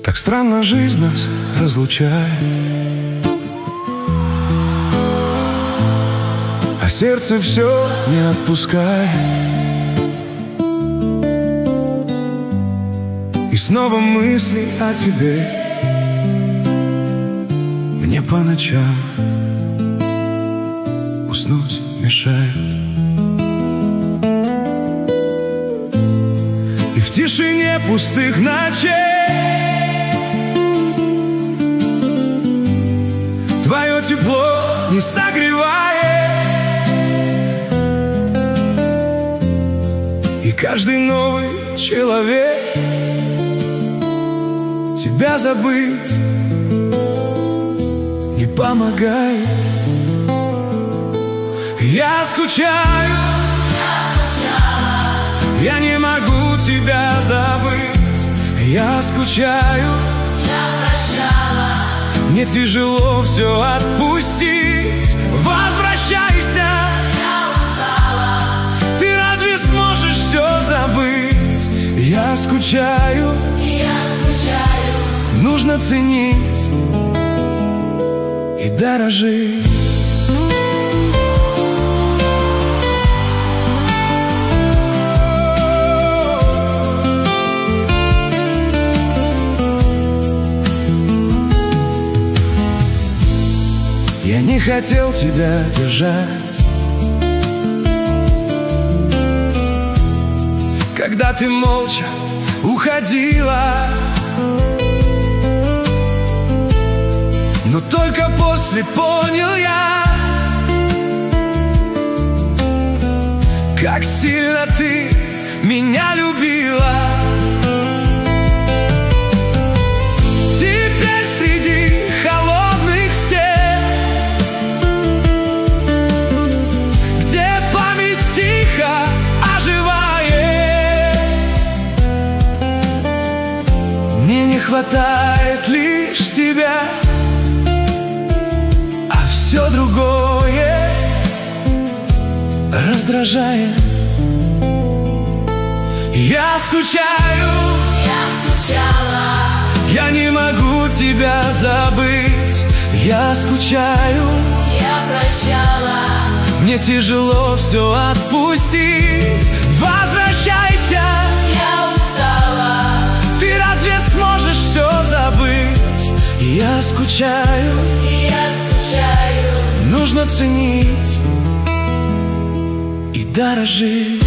Так странно жизнь нас разлучает, а сердце все не отпускает. И снова мысли о тебе мне по ночам уснуть мешают. И в тишине пустых ночей твое тепло не согревает, и каждый новый человек тебя забыть не помогает. Я скучаю, я не могу тебя забыть. Я скучаю, я прощала, мне тяжело все отпустить. Возвращайся, я устала, ты разве сможешь все забыть? Я скучаю, нужно ценить и дорожить. Я не хотел тебя держать, когда ты молча уходила, но только после понял я, как сильно ты меня любила. Теперь среди холодных стен, где память тихо оживает, мне не хватает лишь тебя, все другое раздражает. Я скучаю, я скучала, я не могу тебя забыть. Я скучаю, я прощала, мне тяжело все отпустить. Возвращайся, я устала, ты разве сможешь все забыть? Я скучаю, нужно ценить и дорожить.